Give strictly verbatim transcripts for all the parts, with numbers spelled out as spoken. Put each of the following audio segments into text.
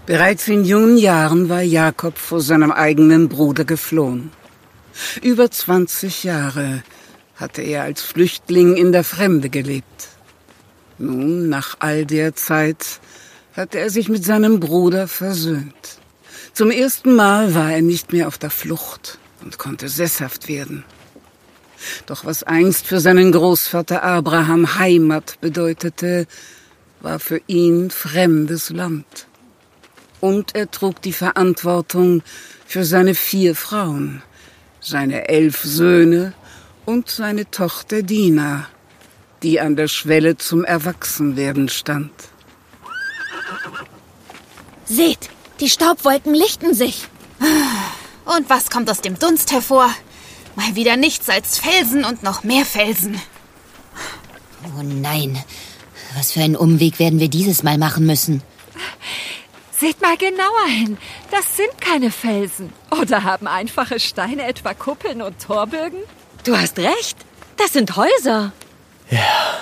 Bereits in jungen Jahren war Jakob vor seinem eigenen Bruder geflohen. Über zwanzig Jahre hatte er als Flüchtling in der Fremde gelebt. Nun, nach all der Zeit, hatte er sich mit seinem Bruder versöhnt. Zum ersten Mal war er nicht mehr auf der Flucht und konnte sesshaft werden. Doch was einst für seinen Großvater Abraham Heimat bedeutete, war für ihn fremdes Land. Und er trug die Verantwortung für seine vier Frauen, seine elf Söhne und seine Tochter Dina, die an der Schwelle zum Erwachsenwerden stand. Seht, die Staubwolken lichten sich. Und was kommt aus dem Dunst hervor? Mal wieder nichts als Felsen und noch mehr Felsen. Oh nein, was für einen Umweg werden wir dieses Mal machen müssen? Seht mal genauer hin, das sind keine Felsen. Oder haben einfache Steine etwa Kuppeln und Torbögen? Du hast recht, das sind Häuser. Ja,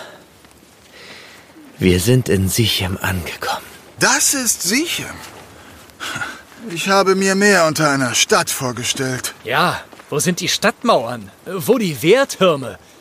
wir sind in Sichem angekommen. Das ist Sichem. Ich habe mir mehr unter einer Stadt vorgestellt. Ja, wo sind die Stadtmauern? Wo die Wehrtürme?